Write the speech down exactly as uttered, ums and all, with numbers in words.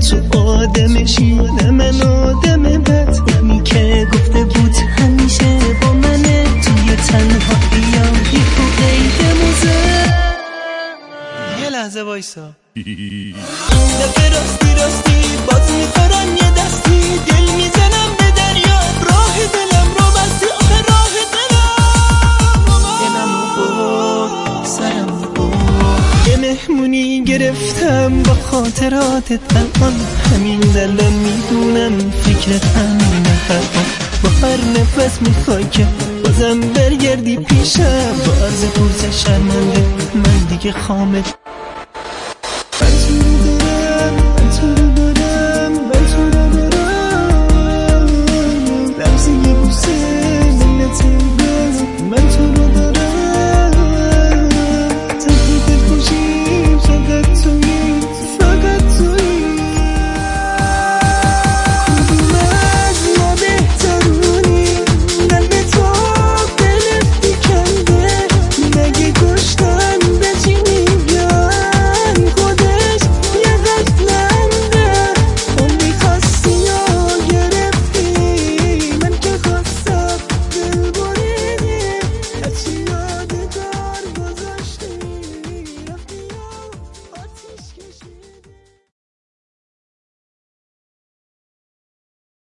تو آدمشی نه من آدم بد. اونی که گفته بود همیشه با منه توی تنهاییم بی تو قید موزه. یه لحظه وایسا این دفعه راستی راستی باز میخورم یه دستی. دل میزنم به دریا راه دلم رو بستی. آخه راه دلم دلم رو برد سرم رو برد. یه مهمونی گرفتم با خاطراتت الان. همین دلم میدونم فکرت همینه الان. با هر نفس میخوای که بازم برگردی پیشم. با عرض پرسش شرمنده من دیگه خامت